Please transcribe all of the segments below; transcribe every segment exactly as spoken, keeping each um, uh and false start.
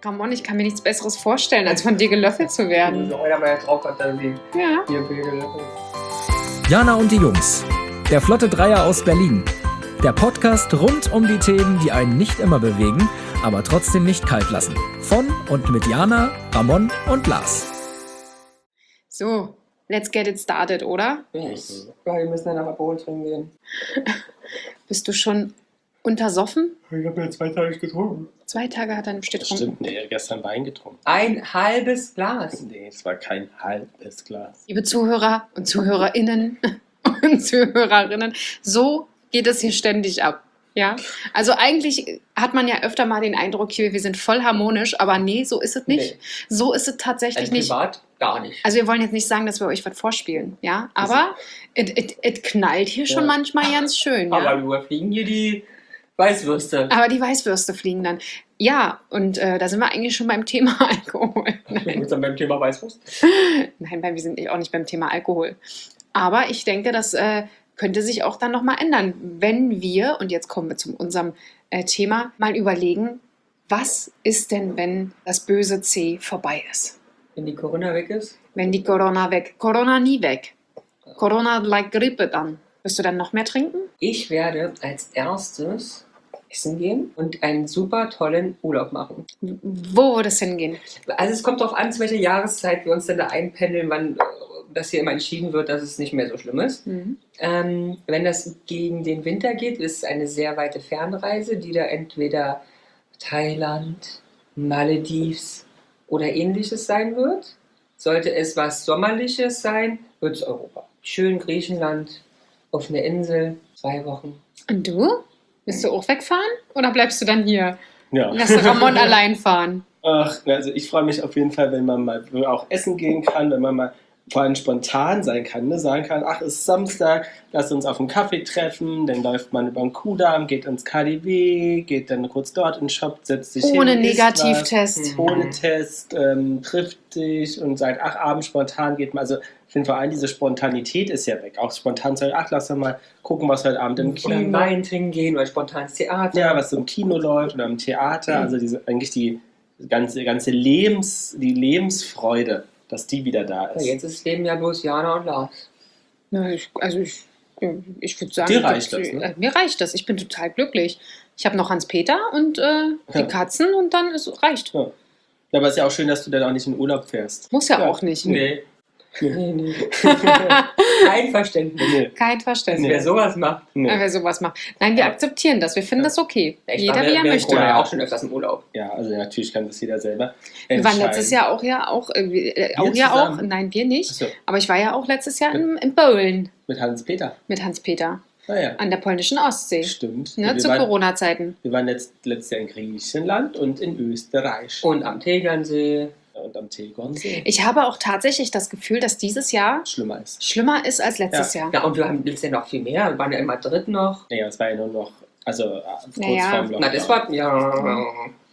Ramon, ich kann mir nichts Besseres vorstellen, als von dir gelöffelt zu werden. So einer meiner drauf hat dann die Ja. vier Bier gelöffelt. Jana und die Jungs. Der Flotte Dreier aus Berlin. Der Podcast rund um die Themen, die einen nicht immer bewegen, aber trotzdem nicht kalt lassen. Von und mit Jana, Ramon und Lars. So, let's get it started, oder? Yes. Ja, wir müssen dann aber Bohlen trinken gehen. Bist du schon untersoffen? Ich habe ja zwei Tage nicht getrunken. Zwei Tage hat er im Stück Das getrunken. stimmt, nee, er hat gestern Wein getrunken. Ein halbes Glas. Nee, es war kein halbes Glas. Liebe Zuhörer und Zuhörerinnen und Zuhörerinnen, so geht es hier ständig ab. Ja, also eigentlich hat man ja öfter mal den Eindruck, hier, wir sind voll harmonisch, aber nee, so ist es nicht. Nee. So ist es tatsächlich Also nicht. privat gar nicht. Also wir wollen jetzt nicht sagen, dass wir euch was vorspielen, ja, aber es knallt hier schon Ja. manchmal ganz schön, ja. Aber wir überfliegen hier die Weißwürste. Aber die Weißwürste fliegen dann. Ja, und äh, da sind wir eigentlich schon beim Thema Alkohol. Wir Nein, sind dann beim Thema Weißwurst. Nein, wir sind auch nicht beim Thema Alkohol. Aber ich denke, das äh, könnte sich auch dann nochmal ändern, wenn wir, und jetzt kommen wir zu unserem äh, Thema, mal überlegen, was ist denn, wenn das böse C vorbei ist? Wenn die Corona weg ist. Wenn die Corona weg, Corona nie weg. Corona like Grippe dann. Wirst du dann noch mehr trinken? Ich werde als erstes essen gehen und einen super tollen Urlaub machen. Wo wird es hingehen? Also es kommt darauf an, zu welcher Jahreszeit wir uns dann da einpendeln, wann äh, das hier immer entschieden wird, dass es nicht mehr so schlimm ist. Mhm. Ähm, wenn das gegen den Winter geht, ist es eine sehr weite Fernreise, die da entweder Thailand, Maledives oder ähnliches sein wird. Sollte es was Sommerliches sein, wird es Europa. Schön Griechenland, auf einer Insel, zwei Wochen. Und du? Willst du auch wegfahren? Oder bleibst du dann hier? Ja. Lass Ramon allein fahren. Ach, also ich freue mich auf jeden Fall, wenn man mal auch essen gehen kann, wenn man mal vor allem spontan sein kann, ne? Sagen kann, ach, es ist Samstag, lass uns auf einen Kaffee treffen, dann läuft man über den Kudamm, geht ins K D W, geht dann kurz dort in den Shop, setzt sich Ohne hin, isst Negativtest. was, ohne Test, ähm, trifft dich und sagt, ach, abends spontan geht man, also ich finde vor allem diese Spontanität ist ja weg, auch spontan sagen, ach, lass doch mal gucken, was heute Abend im Oder Kino, Wein trinken gehen oder spontanes Theater. ja, was im Kino läuft oder im Theater, Mhm. also diese, eigentlich die ganze, ganze Lebens, die Lebensfreude, dass die wieder da Ja, ist. jetzt ist das Leben ja bloß Jana und Lars. Na, ich, also ich, ich würde sagen, Dir reicht das, ne? äh, mir reicht das. Ich bin total glücklich. Ich habe noch Hans-Peter und äh, die Ja. Katzen und dann ist reicht. Ja. Ja, aber es ist ja auch schön, dass du dann auch nicht in Urlaub fährst. Muss ja, Ja. auch nicht. Nee. Nee, nee. Kein Verständnis. Nee. Kein Dass Verständnis. wer sowas macht. Nee. Wer sowas macht. Nein, wir Ja. akzeptieren das. Wir finden Ja. das okay. Ich Jeder war wie er während möchte. Corona Ja. auch schon öfters im Urlaub. Ja, also natürlich kann das jeder selber Wir waren entscheiden. letztes Jahr auch ja auch, äh, äh, auch Wir ja auch, zusammen? nein, wir nicht. Achso, Aber ich war ja auch letztes Jahr im, im Bowlen mit Hans-Peter. mit Hans-Peter Naja, an der polnischen Ostsee. stimmt. Ne, wir, zu waren, Corona-Zeiten. wir waren letzt, letztes Jahr in Griechenland und in Österreich. Und am Tegernsee. Und am Tegernsee. Ich habe auch tatsächlich das Gefühl, dass dieses Jahr Schlimmer ist. schlimmer ist als letztes Jahr. Ja, und wir haben letztes Jahr noch viel mehr. Wir waren ja in Madrid noch. Naja, es war ja nur noch, also äh, kurz Naja. vorm Lockdown. Na, das war, ja.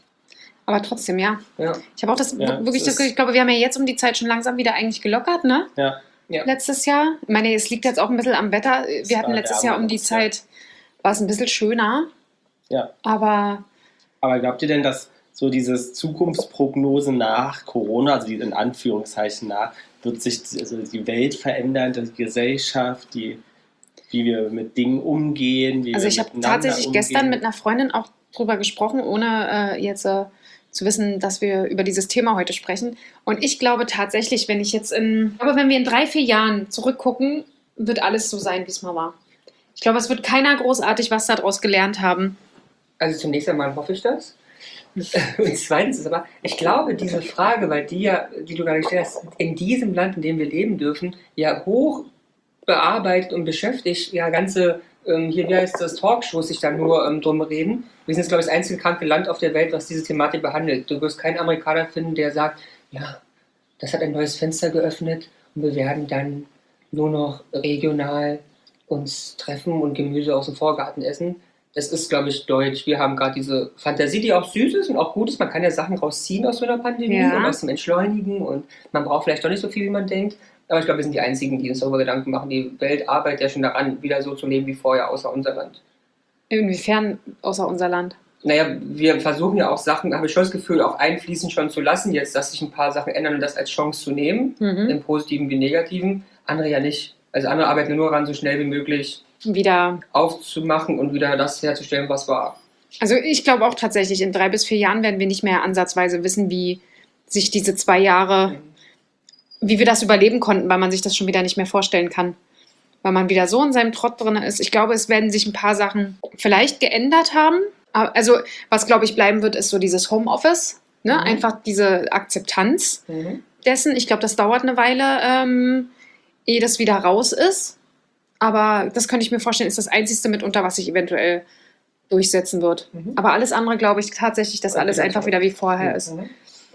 Aber trotzdem, ja. Ja. Ich habe auch das Ja, wirklich es das Gefühl, ich glaube, wir haben ja jetzt um die Zeit schon langsam wieder eigentlich gelockert, ne? Ja. Ja. Letztes Jahr. Ich meine, es liegt jetzt auch ein bisschen am Wetter. Wir hatten war letztes wärmer Jahr um die dieses Jahr. Zeit, war es ein bisschen schöner. Ja. Aber Aber glaubt ihr denn, dass so dieses Zukunftsprognose nach Corona, also die in Anführungszeichen nach, wird sich also die Welt verändern, die Gesellschaft, die, wie wir mit Dingen umgehen, wie also wir ich habe miteinander tatsächlich umgehen? gestern mit einer Freundin auch drüber gesprochen, ohne äh, jetzt äh, zu wissen, dass wir über dieses Thema heute sprechen. Und ich glaube tatsächlich, wenn ich jetzt in, ich glaube, wenn wir in drei, vier Jahren zurückgucken, wird alles so sein, wie es mal war. Ich glaube, es wird keiner großartig was daraus gelernt haben. Also zunächst einmal hoffe ich das. Und zweitens ist aber, ich glaube, diese Frage, weil die ja, die du gerade gestellt hast, in diesem Land, in dem wir leben dürfen, ja hoch bearbeitet und beschäftigt, ja ganze, ähm, hier, wie heißt das, Talkshows sich da nur ähm, drum reden. Wir sind jetzt, glaube ich, das einzige kranke Land auf der Welt, was diese Thematik behandelt. Du wirst keinen Amerikaner finden, der sagt, ja, das hat ein neues Fenster geöffnet und wir werden dann nur noch regional uns treffen und Gemüse aus dem Vorgarten essen. Das ist, glaube ich, deutsch. Wir haben gerade diese Fantasie, die auch süß ist und auch gut ist. Man kann ja Sachen rausziehen aus so einer Pandemie Ja. und aus dem Entschleunigen und man braucht vielleicht doch nicht so viel, wie man denkt. Aber ich glaube, wir sind die Einzigen, die uns darüber Gedanken machen. Die Welt arbeitet ja schon daran, wieder so zu leben wie vorher, außer unser Land. Inwiefern außer unser Land? naja, wir versuchen ja auch Sachen, habe ich schon das Gefühl, auch einfließen schon zu lassen, jetzt, dass sich ein paar Sachen ändern und das als Chance zu nehmen, Mhm. im Positiven wie Negativen. Andere ja nicht. Also andere arbeiten nur daran, so schnell wie möglich Wieder. aufzumachen und wieder das herzustellen, was war. Also ich glaube auch tatsächlich, in drei bis vier Jahren werden wir nicht mehr ansatzweise wissen, wie sich diese zwei Jahre, wie wir das überleben konnten, weil man sich das schon wieder nicht mehr vorstellen kann. Weil man wieder so in seinem Trott drin ist. Ich glaube, es werden sich ein paar Sachen vielleicht geändert haben. Aber- Also was, glaube ich, bleiben wird, ist so dieses Homeoffice. Ne? Mhm. Einfach diese Akzeptanz Mhm. dessen. Ich glaube, das dauert eine Weile, ähm, ehe das wieder raus ist. Aber das könnte ich mir vorstellen, ist das Einzige mitunter, was sich eventuell durchsetzen wird. Mhm. Aber alles andere glaube ich tatsächlich, dass alles einfach wieder wie vorher ist. Mhm.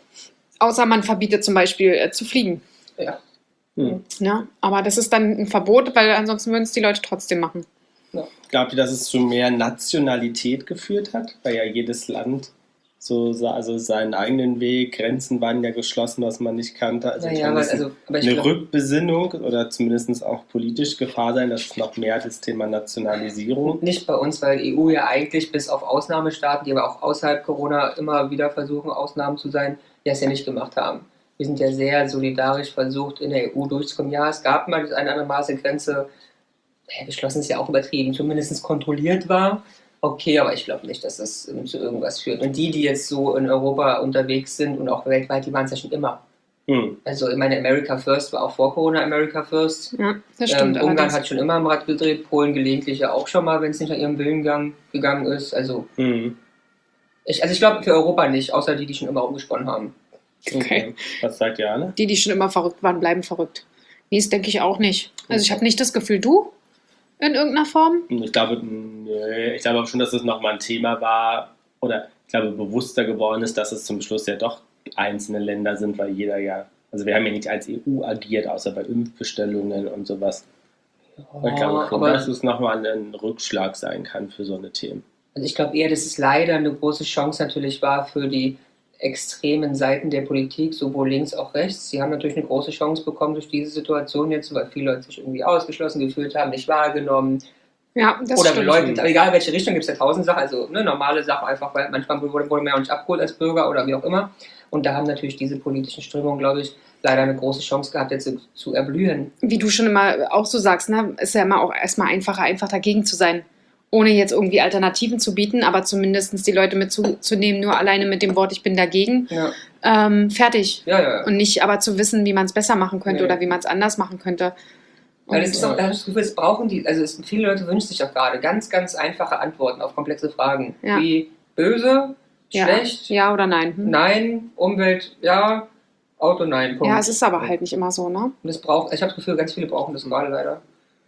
Außer man verbietet zum Beispiel äh, zu fliegen. Ja. Hm. Ne? Aber das ist dann ein Verbot, weil ansonsten würden es die Leute trotzdem machen. Glaubt ihr, dass es zu mehr Nationalität geführt hat? Weil ja jedes Land so sa- also seinen eigenen Weg, Grenzen waren ja geschlossen, was man nicht kannte. Also, ich Naja, meine, aber, das ist also, aber ich eine glaub, Rückbesinnung oder zumindest auch politisch Gefahr sein, dass es noch mehr das Thema Nationalisierung. nicht bei uns, weil die E U ja eigentlich bis auf Ausnahmestaaten, die aber auch außerhalb Corona immer wieder versuchen, Ausnahmen zu sein, die es ja nicht gemacht haben. Wir sind ja sehr solidarisch versucht, in der E U durchzukommen. Ja, es gab mal das eine oder andere Maß eine Grenze, naja, geschlossen ist ja auch übertrieben, zumindest kontrolliert war. Okay, aber ich glaube nicht, dass das ähm, zu irgendwas führt. Und die, die jetzt so in Europa unterwegs sind und auch weltweit, die waren es ja schon immer. Hm. Also ich meine, America First war auch vor Corona America First. Ja, das Ähm, stimmt. Ungarn allerdings. hat schon immer am Rad gedreht, Polen gelegentlich ja auch schon mal, wenn es nicht nach ihrem Willen gang, gegangen ist. Also Hm. ich, also ich glaube für Europa nicht, außer die, die schon immer umgesponnen haben. Okay. Was sagt Jana? Die, die schon immer verrückt waren, bleiben verrückt. Nee, das denke ich auch nicht. Also ich habe nicht das Gefühl, du in irgendeiner Form? Ich glaube, nee, ich glaube schon, dass es nochmal ein Thema war oder ich glaube bewusster geworden ist, dass es zum Schluss ja doch einzelne Länder sind, weil jeder ja, also wir haben ja nicht als E U agiert, außer bei Impfbestellungen und sowas. Aber ich glaube schon, aber dass es nochmal ein Rückschlag sein kann für so eine Themen. also ich glaube eher, dass es leider eine große Chance natürlich war für die extremen Seiten der Politik, sowohl links als auch rechts. Sie haben natürlich eine große Chance bekommen durch diese Situation jetzt, weil viele Leute sich irgendwie ausgeschlossen gefühlt haben, nicht wahrgenommen Ja, das oder stimmt. geleugnet. Aber egal in welche Richtung, gibt es ja tausend Sachen, also ne, normale Sachen einfach, weil manchmal wurde, wurde man ja auch nicht abgeholt als Bürger oder wie auch immer. Und da haben natürlich diese politischen Strömungen, glaube ich, leider eine große Chance gehabt, jetzt zu, zu erblühen. Wie du schon immer auch so sagst, ne, ist ja immer auch erstmal einfacher, einfach dagegen zu sein. Ohne jetzt irgendwie Alternativen zu bieten, aber zumindest die Leute mitzunehmen, nur alleine mit dem Wort, ich bin dagegen. Ja, Ähm, fertig. ja, ja. ja. Und nicht aber zu wissen, wie man es besser machen könnte Nee. oder wie man es anders machen könnte. Weil das Und, ist auch, da habe ich das Gefühl, es brauchen die, also es, viele Leute wünschen sich auch gerade ganz, ganz einfache Antworten auf komplexe Fragen. Ja. Wie böse, ja, schlecht, ja oder nein? Hm? nein, Umwelt, ja, Auto, nein, Punkt. Ja, es ist aber halt nicht immer so, ne? Und das braucht, ich habe das Gefühl, ganz viele brauchen das gerade leider.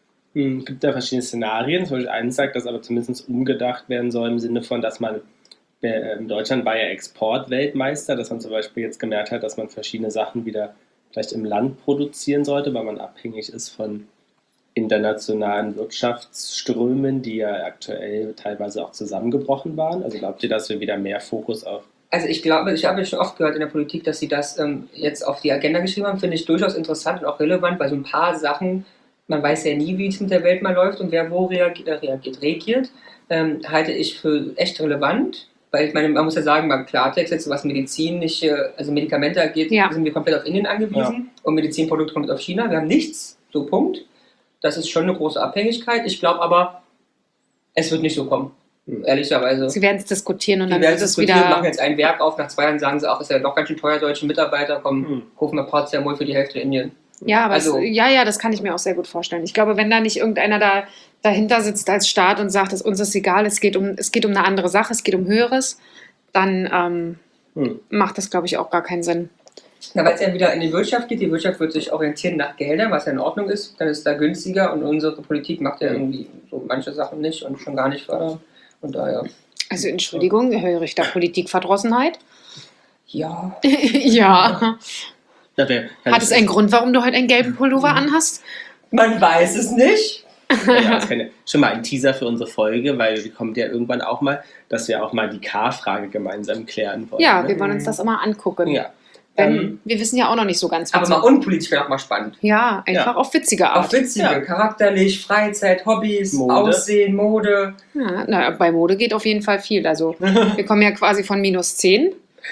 Es gibt da verschiedene Szenarien. Zum Beispiel eins sagt, dass aber zumindest umgedacht werden soll im Sinne von, dass man, äh, Deutschland war ja Exportweltmeister, dass man zum Beispiel jetzt gemerkt hat, dass man verschiedene Sachen wieder vielleicht im Land produzieren sollte, weil man abhängig ist von internationalen Wirtschaftsströmen, die ja aktuell teilweise auch zusammengebrochen waren. Also glaubt ihr, dass wir wieder mehr Fokus auf... Also ich glaube, ich habe schon oft gehört in der Politik, dass sie das ähm, jetzt auf die Agenda geschrieben haben, finde ich durchaus interessant und auch relevant, weil so ein paar Sachen, man weiß ja nie, wie es mit der Welt mal läuft und wer wo reagiert, äh, reagiert, reagiert ähm, halte ich für echt relevant. Weil ich meine, man muss ja sagen, beim Klartext jetzt, was medizinische, also Medikamente angeht, Ja. sind wir komplett auf Indien angewiesen und Medizinprodukte komplett auf China. Wir haben nichts, so Punkt. Das ist schon eine große Abhängigkeit. Ich glaube aber, es wird nicht so kommen, Hm. ehrlicherweise. Sie werden es diskutieren und Die dann werden wird es diskutieren, machen wieder. jetzt ein Werk auf, nach zwei Jahren sagen sie auch, ist ja doch ganz schön teuer, deutsche Mitarbeiter, komm, Hm. kaufen wir Paracetamol für die Hälfte in Indien. Ja, aber Also- es, ja, ja, das kann ich mir auch sehr gut vorstellen. Ich glaube, wenn da nicht irgendeiner da dahinter sitzt als Staat und sagt, es uns ist egal, es geht um, es geht um eine andere Sache, es geht um Höheres, dann ähm, Hm. macht das, glaube ich, auch gar keinen Sinn. Na, weil es ja wieder in die Wirtschaft geht, die Wirtschaft wird sich orientieren nach Geldern, was ja in Ordnung ist, dann ist es da günstiger und unsere Politik macht ja irgendwie so manche Sachen nicht und schon gar nicht fördern. Und daher, Also Entschuldigung, höre ich da Politikverdrossenheit? ja. Ja. Da wär, Hat es einen Grund, warum du heute einen gelben Pullover anhast? Man weiß es nicht. Ja, das kann ja schon mal ein Teaser für unsere Folge, weil die kommt ja irgendwann auch mal, dass wir auch mal die K-Frage gemeinsam klären wollen. Ja, ne? wir wollen uns das immer angucken. Ja. Denn Ähm, wir wissen ja auch noch nicht so ganz, Aber was mal so- unpolitisch wäre auch mal spannend. Ja, einfach auf witzige Auf Art. witzige, Ja. charakterlich, Freizeit, Hobbys, Mode. Aussehen, Mode. Ja, na, bei Mode geht auf jeden Fall viel. Also wir kommen ja quasi von minus zehn.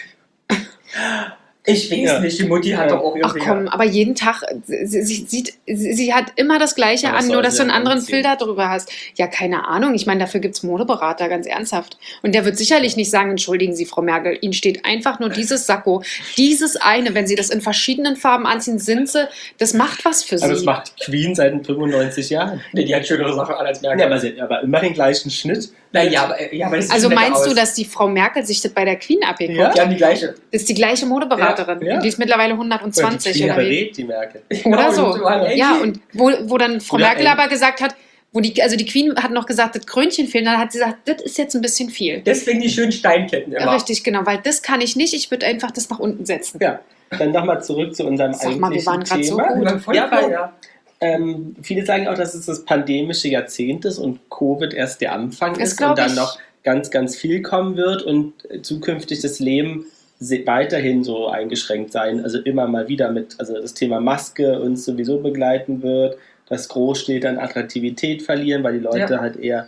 Ich weiß Ja. nicht, die Mutti hat Ja. doch auch Ach irgendwie... komm, aber jeden Tag, sie, sie, sieht, sie, sie hat immer das Gleiche Aber was an, soll nur dass sie du einen denn anderen anziehen? Filter drüber hast. Ja, keine Ahnung. Ich meine, dafür gibt es Modeberater, ganz ernsthaft. Und der wird sicherlich nicht sagen, entschuldigen Sie, Frau Merkel, Ihnen steht einfach nur dieses Sakko, dieses eine, wenn Sie das in verschiedenen Farben anziehen, sind Sie, das macht was für Aber das Sie. macht die Queen seit fünfundneunzig Jahren. Nee, die hat schönere Sachen an als Merkel. Ja, aber, sie, aber immer den gleichen Schnitt. Naja, aber, ja, aber das sieht Also schon netter meinst du, aus. dass die Frau Merkel sich das bei der Queen abgeguckt Ja. Die haben die gleiche. Das ist die gleiche Modeberaterin. Ja, ja. Die ist mittlerweile Oder die hundertzwanzig Queen oder wie? berät die Merkel. Oder Genau, so. die waren echt- Ja, und wo, wo dann Frau Oder Merkel eng. aber gesagt hat, wo die, also die Queen hat noch gesagt, das Krönchen fehlt, dann hat sie gesagt, das ist jetzt ein bisschen viel. Deswegen die schönen Steinketten immer. Richtig, genau, weil das kann ich nicht, ich würde einfach das nach unten setzen. Ja, dann nochmal zurück zu unserem Sag mal, wir eigentlichen waren grad so Thema. gut. Wir waren voll Ja, frei, weil- ja. Ähm, viele sagen auch, dass es das pandemische Jahrzehnt ist und Covid erst der Anfang Das ist glaub und dann ich. noch ganz, ganz viel kommen wird und äh, zukünftig das Leben se- weiterhin so eingeschränkt sein. Also immer mal wieder mit, also das Thema Maske uns sowieso begleiten wird, dass Großstädte an Attraktivität verlieren, weil die Leute Ja. halt eher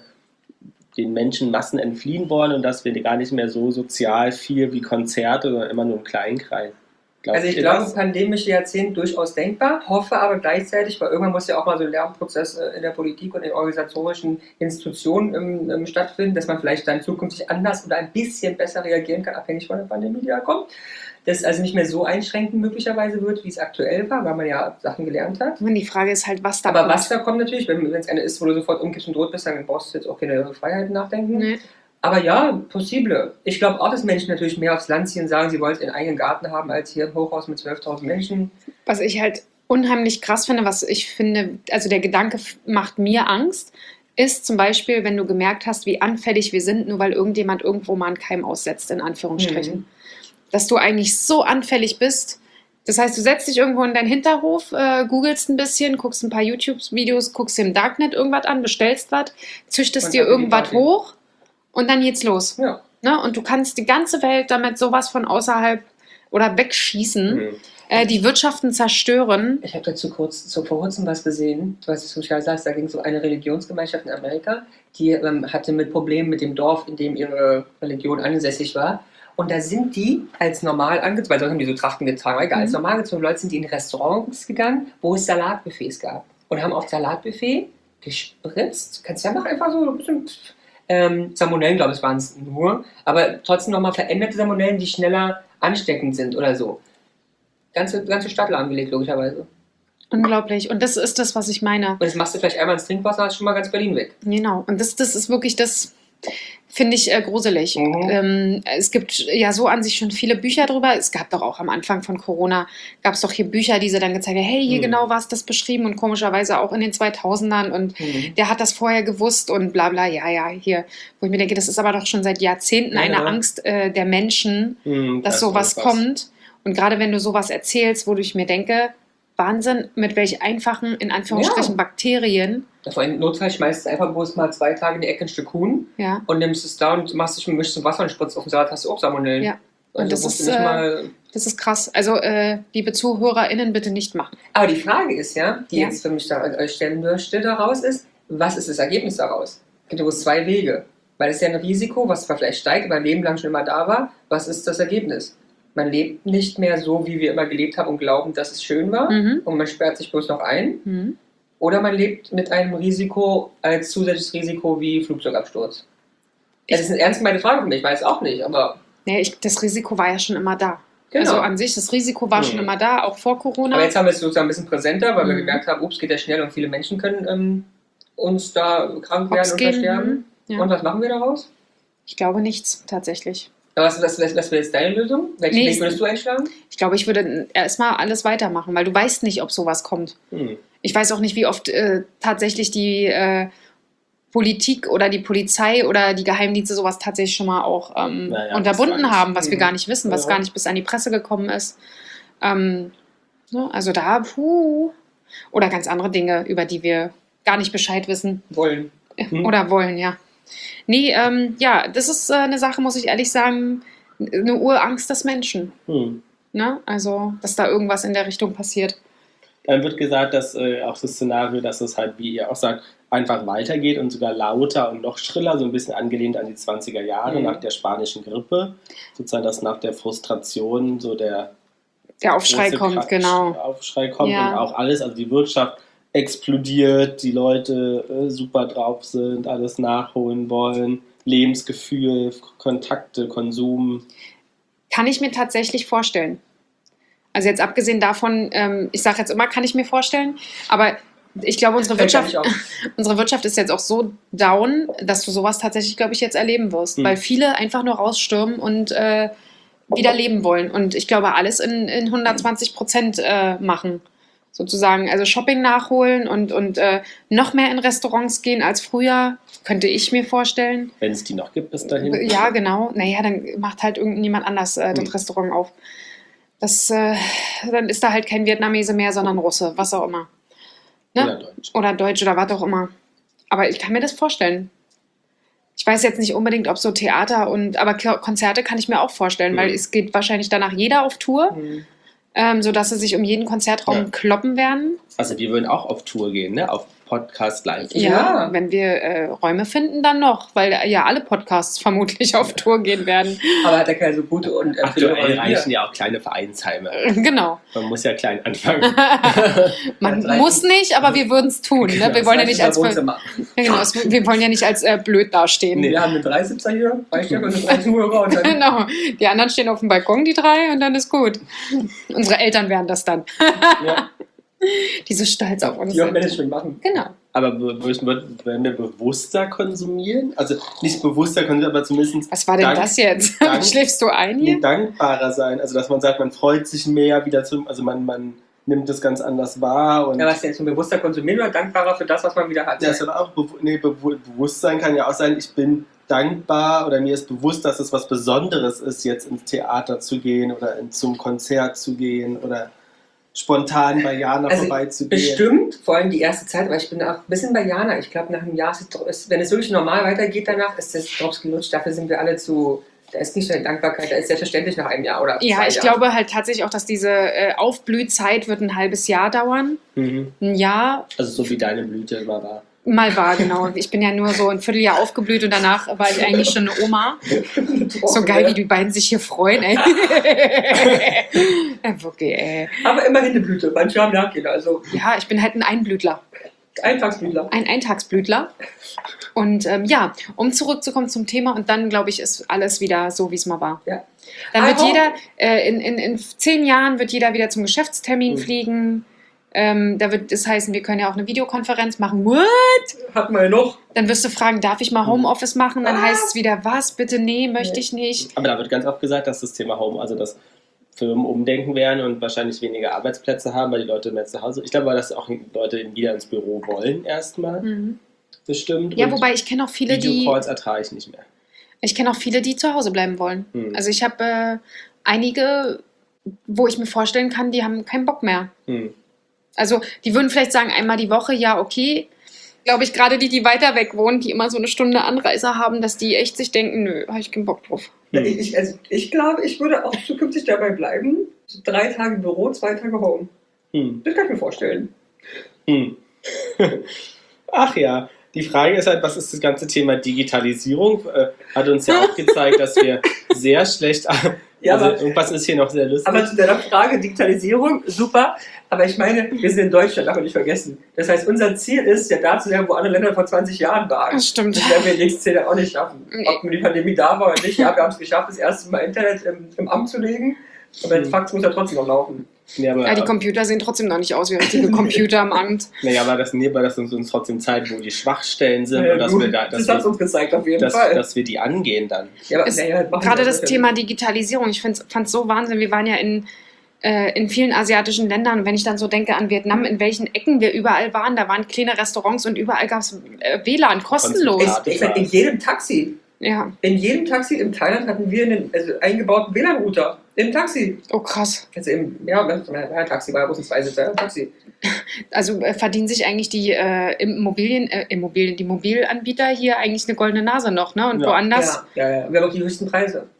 den Menschenmassen entfliehen wollen und dass wir gar nicht mehr so sozial viel wie Konzerte, sondern immer nur im kleinen Kreis. Glaubt Also ich ihr glaube, das? pandemische Jahrzehnt durchaus denkbar, hoffe aber gleichzeitig, weil irgendwann muss ja auch mal so ein Lernprozess äh, in der Politik und in organisatorischen Institutionen ähm, ähm, stattfinden, dass man vielleicht dann zukünftig anders oder ein bisschen besser reagieren kann, abhängig von der Pandemie, die da kommt. Dass es also nicht mehr so einschränkend möglicherweise wird, wie es aktuell war, weil man ja Sachen gelernt hat. Und die Frage ist halt, was da Aber kommt. was da kommt natürlich, wenn es eine ist, wo du sofort umkippst und tot bist, dann brauchst du jetzt auch keine Freiheiten nachdenken. Nee. Aber ja, possible. Ich glaube auch, dass Menschen natürlich mehr aufs Land ziehen und sagen, sie wollen ihren eigenen Garten haben, als hier im Hochhaus mit zwölftausend Menschen. Was ich halt unheimlich krass finde, was ich finde, also der Gedanke f- macht mir Angst, ist zum Beispiel, wenn du gemerkt hast, wie anfällig wir sind, nur weil irgendjemand irgendwo mal einen Keim aussetzt, in Anführungsstrichen. Mhm. Dass du eigentlich so anfällig bist. Das heißt, du setzt dich irgendwo in deinen Hinterhof, äh, googelst ein bisschen, guckst ein paar YouTube-Videos, guckst dir im Darknet irgendwas an, bestellst was, züchtest Und dir dann die irgendwas Party. hoch und dann geht's los. Ja. Ne? Und du kannst die ganze Welt damit sowas von außerhalb oder wegschießen, Mhm. äh, die Wirtschaften zerstören. Ich habe dazu kurz, so vor kurzem was gesehen, du weißt, was du schon sagst, da ging es um eine Religionsgemeinschaft in Amerika, die ähm, hatte mit Problemen mit dem Dorf, in dem ihre Religion ansässig war. Und da sind die als normal angezogen, weil sonst haben die so Trachten getragen, egal, als Mhm. normal angezogene Leute sind die in Restaurants gegangen, wo es Salatbuffets gab. Und haben auf das Salatbuffet gespritzt, kannst du ja machen, einfach so ein bisschen, ähm, Salmonellen, glaube ich, waren es nur, aber trotzdem nochmal veränderte Salmonellen, die schneller ansteckend sind oder so. Ganze, ganze Stadt lahmgelegt, logischerweise. Unglaublich. Und das ist das, was ich meine. Und das machst du vielleicht einmal ins Trinkwasser, ist schon mal ganz Berlin weg. Genau. Und das, das ist wirklich das, finde ich äh, gruselig. Mhm. Ähm, es gibt ja so an sich schon viele Bücher drüber. Es gab doch auch am Anfang von Corona, gab es doch hier Bücher, die sie dann gezeigt haben, hey, hier Mhm. genau war es das beschrieben und komischerweise auch in den zweitausendern und der hat das vorher gewusst und bla bla, ja, ja, hier. Wo ich mir denke, das ist aber doch schon seit Jahrzehnten Ja, eine ja. Angst äh, der Menschen, Mhm, dass das sowas ist was. kommt. Und gerade wenn du sowas erzählst, wo ich mir denke, Wahnsinn, mit welch einfachen, in Anführungsstrichen, Ja. Bakterien, Vor allem Notfall schmeißt du einfach bloß mal zwei Tage in die Ecke ein Stück Huhn ja, und nimmst es da und machst dich mischst zum Wasser und spritzt auf den Salat, hast du auch Salmonellen. Ja. Also Und das musst du ist, nicht äh, mal. das ist krass. Also, äh, liebe ZuhörerInnen, bitte nicht machen. Aber die Frage ist ja, die Ja. jetzt für mich da an euch stellen möchte daraus ist, was ist das Ergebnis daraus? Es gibt bloß zwei Wege. Weil es ist ja ein Risiko, was zwar vielleicht steigt, aber ein Leben lang schon immer da war. Was ist das Ergebnis? Man lebt nicht mehr so, wie wir immer gelebt haben und glauben, dass es schön war. Mhm. Und man sperrt sich bloß noch ein. Mhm. Oder man lebt mit einem Risiko als zusätzliches Risiko wie Flugzeugabsturz. Das ist eine ernst gemeinte Frage für mich, ich weiß auch nicht, aber Nee, ich, das Risiko war ja schon immer da. genau. Also an sich, das Risiko war Mhm. schon immer da, auch vor Corona. aber jetzt haben wir es sozusagen ein bisschen präsenter, weil wir Mhm. gemerkt haben, ups, geht ja schnell und viele Menschen können ähm, uns da krank werden Hops und gehen, versterben. mhm. Ja. Und was machen wir daraus? Ich glaube nichts, tatsächlich. Ja, Was, was, was, was wäre jetzt deine Lösung? Welchen Nee, Weg würdest du einschlagen? Ich glaube, ich würde erstmal alles weitermachen, weil du weißt nicht, ob sowas kommt. Mhm. Ich weiß auch nicht, wie oft äh, tatsächlich die äh, Politik oder die Polizei oder die Geheimdienste sowas tatsächlich schon mal auch ähm, Naja, unterbunden das weiß ich. haben, was wir Mhm. gar nicht wissen, was Ja. gar nicht bis an die Presse gekommen ist. Ähm, so, also da, puh. Oder ganz andere Dinge, über die wir gar nicht Bescheid wissen Wollen. Mhm. oder wollen, ja. Nee, ähm, ja, das ist äh, eine Sache, muss ich ehrlich sagen, eine Urangst des Menschen. Mhm. Ne? Also, dass da irgendwas in der Richtung passiert. Dann wird gesagt, dass äh, auch das Szenario, dass es halt, wie ihr auch sagt, einfach weitergeht und sogar lauter und noch schriller, so ein bisschen angelehnt an die zwanziger Jahre Mhm. nach der spanischen Grippe. Sozusagen, dass nach der Frustration so der Der Aufschrei große kommt, Kratsch- genau. Aufschrei kommt Ja. und auch alles, also die Wirtschaft explodiert, die Leute äh, super drauf sind, alles nachholen wollen, Lebensgefühl, Kontakte, Konsum. Kann ich mir tatsächlich vorstellen. Also jetzt abgesehen davon, ähm, ich sage jetzt immer, kann ich mir vorstellen, aber ich glaube, unsere Fällt gar Wirtschaft, nicht auf. unsere Wirtschaft ist jetzt auch so down, dass du sowas tatsächlich, glaube ich, jetzt erleben wirst, Hm. weil viele einfach nur rausstürmen und äh, wieder leben wollen. Und ich glaube, alles in, in hundertzwanzig Prozent äh, machen. Sozusagen, also Shopping nachholen und, und äh, noch mehr in Restaurants gehen als früher, könnte ich mir vorstellen. Wenn es die noch gibt bis dahin. Ja, genau. Naja, dann macht halt irgendjemand anders äh, das Hm. Restaurant auf. Das, äh, dann ist da halt kein Vietnamese mehr, sondern Russe, was auch immer. Ne? Oder Deutsch. Oder Deutsch oder was auch immer. Aber ich kann mir das vorstellen. Ich weiß jetzt nicht unbedingt, ob so Theater und, aber Ko- Konzerte kann ich mir auch vorstellen, Mhm. weil es geht wahrscheinlich danach jeder auf Tour, Mhm. ähm, sodass sie sich um jeden Konzertraum Ja. kloppen werden. Also wir würden auch auf Tour gehen, ne? Auf Podcast live. Ja, Ja. wenn wir äh, Räume finden, dann noch, weil ja alle Podcasts vermutlich auf Tour gehen werden. Aber hat er keine so gute und Aktuell empfehlende reichen ja auch kleine Vereinsheime. Genau. Man muss ja klein anfangen. Man Drei- muss nicht, aber wir würden es tun. Ne? Genau, Wir wollen ja nicht als, ja, Wohnzimmer. genau, es- wir wollen ja nicht als äh, blöd dastehen. Nee. Wir haben einen dreisitzer hier, reicht ja für eine dreizehn-Hörer und dann Genau. Die anderen stehen auf dem Balkon, die drei, und dann ist gut. Unsere Eltern wären das dann. Ja. Die so stolz auf uns die auch sind. Management machen. Genau. Aber be- be- werden wir bewusster konsumieren? Also nicht bewusster konsumieren, aber zumindest Was war denn Dank- das jetzt? Dank- Schläfst du ein hier? dankbarer sein. Also dass man sagt, man freut sich mehr wieder zu, also man, man nimmt das ganz anders wahr. Und Ja, was denn? Zum bewusster konsumieren oder dankbarer für das, was man wieder hat? das ist aber auch Bewu- nee, Bewu- Bewusstsein kann ja auch sein, ich bin dankbar oder mir ist bewusst, dass es was Besonderes ist, jetzt ins Theater zu gehen oder in, zum Konzert zu gehen oder spontan bei Jana Also, vorbeizugehen. Bestimmt, vor allem die erste Zeit, aber ich bin auch ein bisschen bei Jana. Ich glaube, nach einem Jahr, ist es, wenn es wirklich normal weitergeht danach, ist das Drops gelutscht. Dafür sind wir alle zu, da ist nicht so eine Dankbarkeit, da ist selbstverständlich nach einem Jahr oder Ja, zwei ich Jahren. glaube halt tatsächlich auch, dass diese äh, Aufblühzeit wird ein halbes Jahr dauern. Mhm. Ein Jahr Also so wie deine Blüte immer war. mal war, genau. Ich bin ja nur so ein Vierteljahr aufgeblüht und danach war ich eigentlich schon eine Oma. So geil, wie die beiden sich hier freuen, ey. Ja, wirklich, ey. Aber immerhin eine Blüte, manche haben nachgehen, also Ja, ich bin halt ein Einblütler. Eintagsblütler. Ein Eintagsblütler. Und ähm, ja, um zurückzukommen zum Thema, und dann, glaube ich, ist alles wieder so, wie es mal war. Ja. Dann wird Aber- jeder, äh, in, in, in zehn Jahren wird jeder wieder zum Geschäftstermin Mhm. fliegen. Ähm, da wird das heißen, wir können ja auch eine Videokonferenz machen. What? Hatten wir ja noch. Dann wirst du fragen, darf ich mal Homeoffice machen? Dann Was? heißt es wieder, was? Bitte, nee, möchte ich nicht. Aber da wird ganz oft gesagt, dass das Thema Home, also dass Firmen umdenken werden und wahrscheinlich weniger Arbeitsplätze haben, weil die Leute mehr zu Hause. Ich glaube, dass auch Leute wieder ins Büro wollen erstmal, Mhm. bestimmt. Ja, Und wobei ich kenne auch viele, die Videocalls ertrage ich nicht mehr. ich kenne auch viele, die zu Hause bleiben wollen. Hm. Also ich habe äh, einige, wo ich mir vorstellen kann, die haben keinen Bock mehr. Hm. Also die würden vielleicht sagen, einmal die Woche, ja, okay. Glaube ich, gerade die, die weiter weg wohnen, die immer so eine Stunde Anreise haben, dass die echt sich denken, nö, habe ich keinen Bock drauf. Ja, ich, ich, also ich glaube, ich würde auch zukünftig dabei bleiben. So drei Tage Büro, zwei Tage Home. Hm. Das kann ich mir vorstellen. Hm. Ach ja, die Frage ist halt, was ist das ganze Thema Digitalisierung? Äh, hat uns ja auch gezeigt, dass wir sehr schlecht. Ja, also aber- irgendwas ist hier noch sehr lustig. Aber zu deiner Frage, Digitalisierung, super. Aber ich meine, wir sind in Deutschland, darf man nicht vergessen. Das heißt, unser Ziel ist ja da zu sein, wo andere Länder vor zwanzig Jahren waren. Das stimmt. Das werden wir in den nächsten zehn Jahren auch nicht schaffen. Nee. Ob die Pandemie da war oder nicht, ja, wir haben es geschafft, das erste Mal Internet im, im Amt zu legen. Aber der Fakt muss ja trotzdem noch laufen. nee, aber, Ja, die Computer sehen trotzdem noch nicht aus wie richtige Computer am Amt. nee, aber das, nee, aber das uns, uns trotzdem zeigt, wo die Schwachstellen sind Ja, und dass gut, wir, da, das dass, hat es wir, uns gezeigt, auf jeden dass, Fall. dass wir die angehen dann. ja, aber, Es- naja, machen Gerade wir das ja Thema Digitalisierung, ich fand es so Wahnsinn. Wir waren ja in, äh, in vielen asiatischen Ländern. Und wenn ich dann so denke an Vietnam, in welchen Ecken wir überall waren, da waren kleine Restaurants und überall gab es äh, W L A N kostenlos. Ja, Ich meine, in jedem Taxi, Ja, in jedem Taxi in Thailand hatten wir einen also eingebauten W L A N-Router. Im Taxi. oh krass. Also im, ja, ja, Taxi war ja bloß ein Zweisitzer, ja, Taxi. Also äh, verdienen sich eigentlich die äh, Immobilien, äh, Immobilien, die Mobilanbieter hier eigentlich eine goldene Nase noch, ne? Und Ja. woanders. Ja, ja, ja. Wir haben auch die höchsten Preise.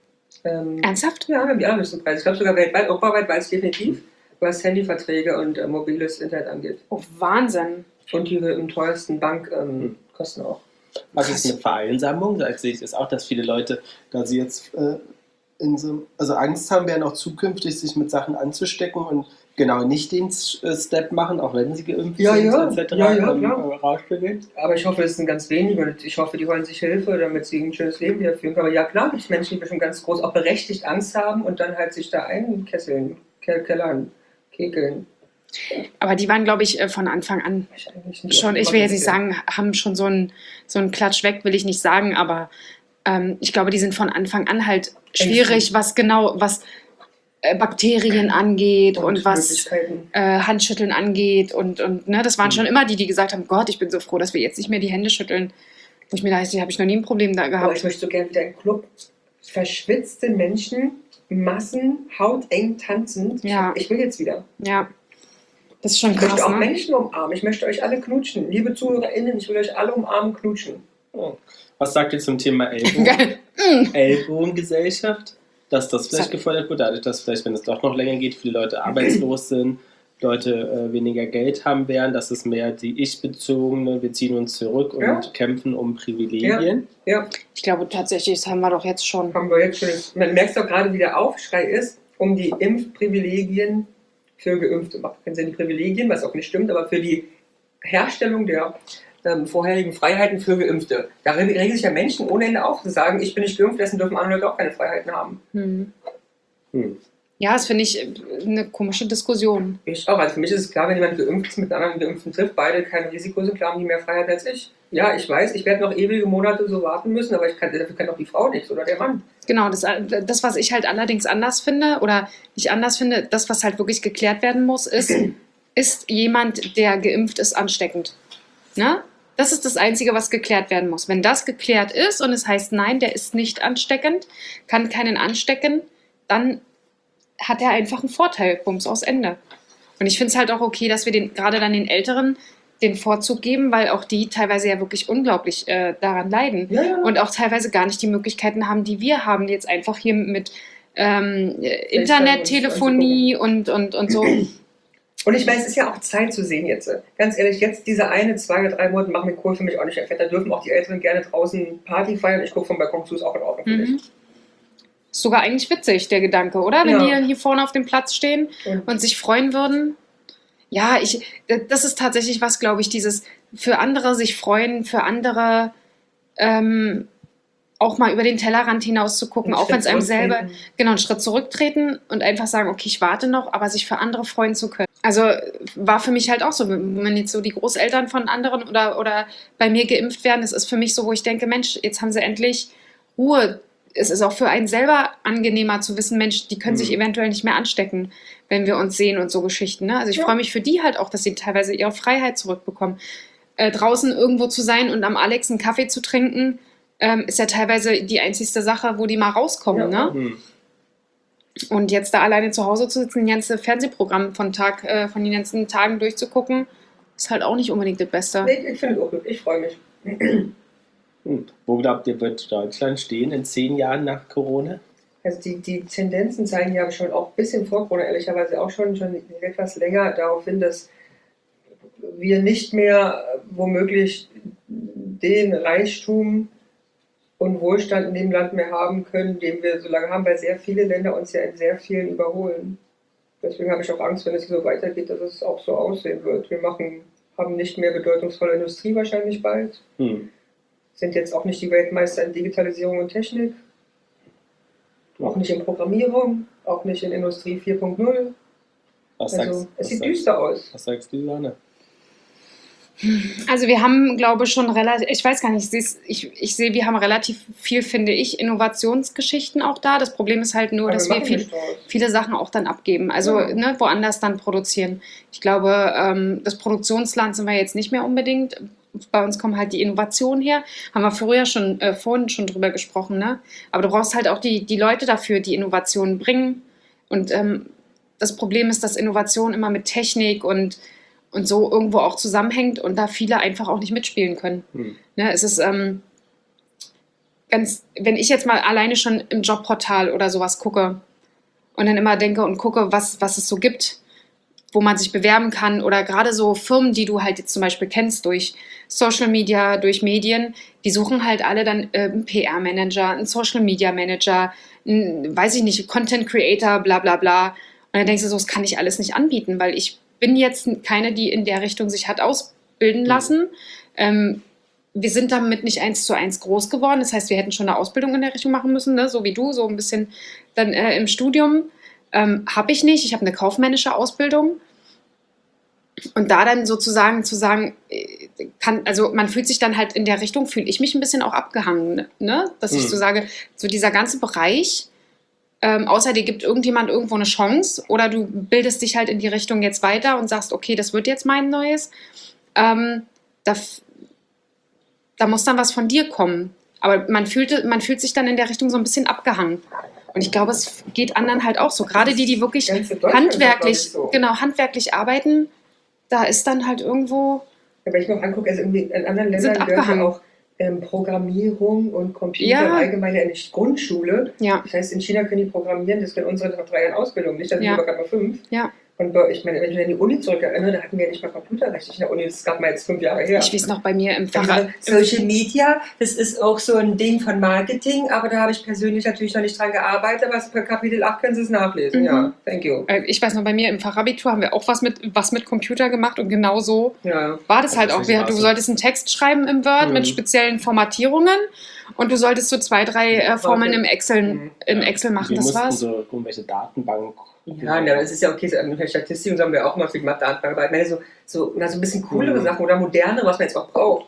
Ähm, Ernsthaft? Ja, wir haben die allerhöchsten Preise. Ich glaube sogar weltweit, europaweit weiß definitiv, was Handyverträge und äh, mobiles Internet angeht. Oh, Wahnsinn. Und die im teuersten Bank ähm, kosten auch. Was ist eine Vereinsamung? Da sehe ich das auch, dass viele Leute, da sie jetzt äh, in so, also Angst haben werden, auch zukünftig sich mit Sachen anzustecken und genau nicht den äh, Step machen, auch wenn sie geimpft Ja, sind, ja. et cetera. Ja, ja, ähm, klar. rausbewegen. Aber ich hoffe, es sind ganz wenige und ich hoffe, die holen sich Hilfe, damit sie ein schönes Leben wieder führen können. Aber ja, klar gibt es Menschen, die bestimmt ganz groß, auch berechtigt Angst haben und dann halt sich da einkesseln, ke- kellern, kekeln. Aber die waren, glaube ich, äh, von Anfang an Ich eigentlich nicht schon, auf ich die will jetzt nicht Matte sagen, haben schon so einen so einen Klatsch weg, will ich nicht sagen, aber ähm, ich glaube, die sind von Anfang an halt schwierig, was genau, was äh, Bakterien angeht und, was Möglichkeiten. äh, Handschütteln angeht und, und ne, das waren Mhm. schon immer die, die gesagt haben, Gott, ich bin so froh, dass wir jetzt nicht mehr die Hände schütteln. Wo ich mir dachte, habe ich noch nie ein Problem da Aber gehabt. ich möchte so gerne wieder einen Club. Verschwitzte Menschen, Massen, hauteng tanzend. Ja. Ich will jetzt wieder. Ja, das ist schon Ich möchte krass, auch ne? Menschen umarmen. Ich möchte euch alle knutschen. Liebe ZuhörerInnen, ich will euch alle umarmen, knutschen. Oh. Was sagt ihr zum Thema Ellbogen? Geil. Ellbogengesellschaft? Dass das vielleicht gefördert wird, dadurch, dass vielleicht, wenn es doch noch länger geht, viele Leute arbeitslos sind, Leute äh, weniger Geld haben werden, dass es mehr die Ich-bezogene, wir ziehen uns zurück und Ja. kämpfen um Privilegien. Ja, Ich glaube tatsächlich, das haben wir doch jetzt schon. haben wir jetzt schon. Man merkt doch gerade, wie der Aufschrei ist, um die Impfprivilegien für Geimpfte. Macht keinen Sinn, die Privilegien, was auch nicht stimmt, aber für die Herstellung der ähm, vorherigen Freiheiten für Geimpfte. Da regen sich ja Menschen ohne Ende auf, zu sagen, ich bin nicht geimpft, dessen dürfen andere Leute auch keine Freiheiten haben. Hm. Hm. Ja, das finde ich äh, eine komische Diskussion. Ich auch. Also für mich ist es klar, wenn jemand geimpft ist mit einem anderen Geimpften trifft, beide kein Risiko sind, klar haben die mehr Freiheit als ich. Ja, ich weiß, ich werde noch ewige Monate so warten müssen, aber ich kann, dafür kann auch die Frau nichts oder der Mann. Genau, das, das, was ich halt allerdings anders finde, oder nicht anders finde, das, was halt wirklich geklärt werden muss, ist, ist jemand, der geimpft ist, ansteckend? Ne? Das ist das Einzige, was geklärt werden muss. Wenn das geklärt ist und es heißt, nein, der ist nicht ansteckend, kann keinen anstecken, dann hat er einfach einen Vorteil, Bums aus Ende. Und ich finde es halt auch okay, dass wir den, gerade dann den Älteren den Vorzug geben, weil auch die teilweise ja wirklich unglaublich äh, daran leiden. Ja, ja. Und auch teilweise gar nicht die Möglichkeiten haben, die wir haben, jetzt einfach hier mit ähm, Internet, Telefonie und, und, und so. Und ich meine, es ist ja auch Zeit zu sehen jetzt. Ganz ehrlich, jetzt diese eine, zwei oder drei Monate machen mit Kohl für mich auch nicht fett. Da dürfen auch die Älteren gerne draußen Party feiern. Ich gucke vom Balkon zu, ist auch in Ordnung für mich. Mhm. Ist sogar eigentlich witzig, der Gedanke, oder? Wenn Ja. die hier vorne auf dem Platz stehen Und und sich freuen würden. Ja, ich, das ist tatsächlich was, glaube ich, dieses für andere sich freuen, für andere ähm, auch mal über den Tellerrand hinaus zu gucken, einen auch wenn es Schritt einem selber, zurücktreten. genau, einen Schritt zurücktreten und einfach sagen, okay, ich warte noch, aber sich für andere freuen zu können. Also war für mich halt auch so, wenn jetzt so die Großeltern von anderen oder, oder bei mir geimpft werden, das ist für mich so, wo ich denke, Mensch, jetzt haben sie endlich Ruhe. Es ist auch für einen selber angenehmer zu wissen, Mensch, die können Mhm. sich eventuell nicht mehr anstecken, wenn wir uns sehen und so Geschichten. Ne? Also ich Ja. freue mich für die halt auch, dass sie teilweise ihre Freiheit zurückbekommen. Äh, draußen irgendwo zu sein und am Alex einen Kaffee zu trinken, ähm, ist ja teilweise die einzigste Sache, wo die mal rauskommen. Ja. Ne? Hm. Und jetzt da alleine zu Hause zu sitzen, ein ganzes Fernsehprogramm von, Tag, äh, von den ganzen Tagen durchzugucken, ist halt auch nicht unbedingt das Beste. Nee, ich finde es auch gut. Ich freue mich. Hm. Wo glaubt ihr, wird Deutschland stehen in zehn Jahren nach Corona? Also die, die Tendenzen zeigen ja schon auch ein bisschen vor Corona, ehrlicherweise auch schon, schon etwas länger darauf hin, dass wir nicht mehr äh, womöglich den Reichtum und Wohlstand in dem Land mehr haben können, den wir so lange haben, weil sehr viele Länder uns ja in sehr vielen überholen. Deswegen habe ich auch Angst, wenn es so weitergeht, dass es auch so aussehen wird. Wir machen, haben nicht mehr bedeutungsvolle Industrie wahrscheinlich bald, Hm. sind jetzt auch nicht die Weltmeister in Digitalisierung und Technik, auch nicht in Programmierung, auch nicht in Industrie vier Punkt null. Was, Also sagst, es was, sieht sagst, düster aus. was sagst du, Johanna? Also wir haben, glaube ich, schon relativ, ich weiß gar nicht, ich, ich, ich sehe, wir haben relativ viel, finde ich, Innovationsgeschichten auch da. Das Problem ist halt nur, Aber dass wir machen viel, nicht draus. viele Sachen auch dann abgeben, also Ja. ne, woanders dann produzieren. Ich glaube, ähm, das Produktionsland sind wir jetzt nicht mehr unbedingt. Bei uns kommen halt die Innovationen her. Haben wir früher schon, äh, vorhin schon drüber gesprochen, ne? Aber du brauchst halt auch die, die Leute dafür, die Innovationen bringen. Und ähm, das Problem ist, dass Innovation immer mit Technik und, und so irgendwo auch zusammenhängt und da viele einfach auch nicht mitspielen können. Hm. Ne, es ist, ähm, ganz, wenn ich jetzt mal alleine schon im Jobportal oder sowas gucke und dann immer denke und gucke, was, was es so gibt, wo man sich bewerben kann oder gerade so Firmen, die du halt jetzt zum Beispiel kennst durch Social Media, durch Medien, die suchen halt alle dann äh, einen P R-Manager, einen Social Media Manager, einen, weiß ich nicht, Content Creator, bla bla bla. Und dann denkst du so, das kann ich alles nicht anbieten, weil ich bin jetzt keine, die in der Richtung sich hat ausbilden lassen. Mhm. Ähm, wir sind damit nicht eins zu eins groß geworden. Das heißt, wir hätten schon eine Ausbildung in der Richtung machen müssen, ne? So wie du, so ein bisschen dann äh, im Studium. Ähm, habe ich nicht. Ich habe eine kaufmännische Ausbildung. Und da dann sozusagen zu sagen, kann, also man fühlt sich dann halt in der Richtung, fühle ich mich ein bisschen auch abgehangen, ne? Dass mhm. ich so sage, so dieser ganze Bereich, ähm, außer dir gibt irgendjemand irgendwo eine Chance oder du bildest dich halt in die Richtung jetzt weiter und sagst, okay, das wird jetzt mein Neues, ähm, da, da muss dann was von dir kommen. Aber man fühlt, man fühlt sich dann in der Richtung so ein bisschen abgehangen. Und ich glaube, es geht anderen halt auch so. Gerade die, die wirklich handwerklich, so. genau, handwerklich arbeiten, da ist dann halt irgendwo. Ja, wenn ich mir auch angucke, also irgendwie in anderen Ländern gehört ja auch ähm, Programmierung und Computer ja. allgemein in die Grundschule. Ja. Das heißt, in China können die programmieren, das können unsere nach drei Jahren Ausbildung nicht, da sind ja. wir gerade mal fünf. Ja. Und ich meine, wenn ich mich an die Uni zurückerinnere, da hatten wir ja nicht mal Computerrecht in der Uni, das gab mal jetzt fünf Jahre her. Ich weiß noch bei mir im Fach. Ja, Social Media, das ist auch so ein Ding von Marketing, aber da habe ich persönlich natürlich noch nicht dran gearbeitet, was per Kapitel acht können Sie es nachlesen. Mhm. Ja, thank you. Ich weiß noch, bei mir im Fachabitur haben wir auch was mit, was mit Computer gemacht und genau so ja. war das halt auch. Wir, du solltest einen Text schreiben im Word mhm. mit speziellen Formatierungen und du solltest so zwei, drei äh, Formeln im Excel, mhm. im Excel machen. Wir das mussten war's. so irgendwelche Datenbank. Ja, ja, das ist ja okay, so in der Statistik und so haben wir auch immer viel gemacht, aber ich meine so, so, na, so ein bisschen coolere mhm. Sachen oder modernere, was man jetzt auch braucht.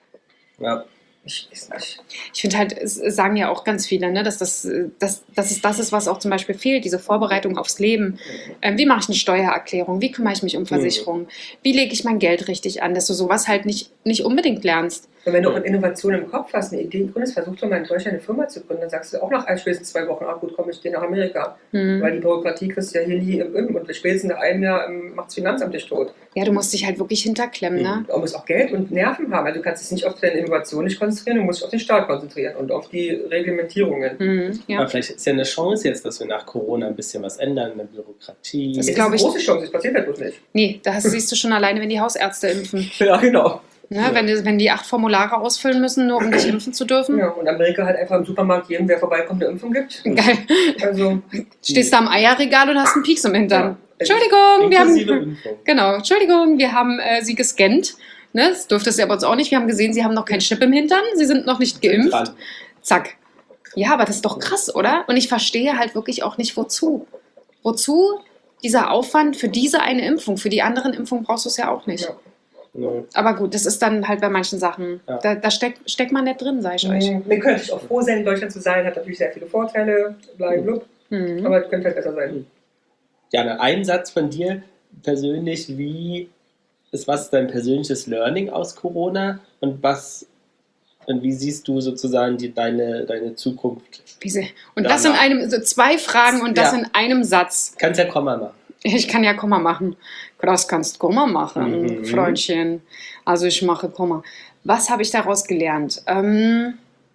Ja. Ich weiß nicht. Ich finde halt, es sagen ja auch ganz viele, ne, dass, das, dass, dass es das ist, was auch zum Beispiel fehlt, diese Vorbereitung aufs Leben. Ähm, wie mache ich eine Steuererklärung? Wie kümmere ich mich um Versicherungen? Wie lege ich mein Geld richtig an? Dass du sowas halt nicht, nicht unbedingt lernst. Und wenn du auch eine Innovation im Kopf hast, eine Idee gründest, versuchst du mal in Deutschland eine Firma zu gründen, dann sagst du auch nach spätestens zwei Wochen, ach gut, komm, ich gehe nach Amerika. Mhm. Weil die Bürokratie kriegst du ja hier nie im Im und spätestens nach einem Jahr macht das Finanzamt dich tot. Ja, du musst dich halt wirklich hinterklemmen, ne? Du musst auch Geld und Nerven haben. Also du kannst dich nicht auf deine Innovation nicht konzentrieren, du musst dich auf den Staat konzentrieren und auf die Reglementierungen. Mhm, ja. Aber vielleicht ist ja eine Chance jetzt, dass wir nach Corona ein bisschen was ändern in der Bürokratie. Das ist glaube ich. eine große Chance, das passiert halt bloß nicht. Nee, das siehst du schon alleine, wenn die Hausärzte impfen. Ja, genau. Ne, ja. wenn, die, wenn die acht Formulare ausfüllen müssen, nur um dich impfen zu dürfen. Ja, und Amerika halt einfach im Supermarkt jedem, wer vorbeikommt, eine Impfung gibt. Geil. Also, stehst da am Eierregal und hast einen Pieks im Hintern. Ja. Entschuldigung, wir haben, genau, Entschuldigung, wir haben äh, sie gescannt. Ne, das dürftest du ja bei uns auch nicht. Wir haben gesehen, sie haben noch keinen Chip im Hintern, sie sind noch nicht geimpft. Zack. Ja, aber das ist doch krass, oder? Und ich verstehe halt wirklich auch nicht, wozu. Wozu dieser Aufwand für diese eine Impfung? Für die anderen Impfungen brauchst du es ja auch nicht. Ja. Nee. Aber gut, das ist dann halt bei manchen Sachen, ja. da, da steckt, steckt man nicht drin, sage ich euch. Mhm. Wir können natürlich auch froh sein, in Deutschland zu sein, hat natürlich sehr viele Vorteile, blablabla. Mhm. Aber es könnte halt besser sein. Ja, ein Satz von dir persönlich, wie ist, was ist dein persönliches Learning aus Corona und was und wie siehst du sozusagen die, deine, deine Zukunft? Und das in einem, so zwei Fragen und das ja. in einem Satz. Kannst ja Komma machen. Ich kann ja Komma machen. Das kannst Komma machen, mhm. Freundchen. Also ich mache Komma. Was habe ich daraus gelernt? Ähm,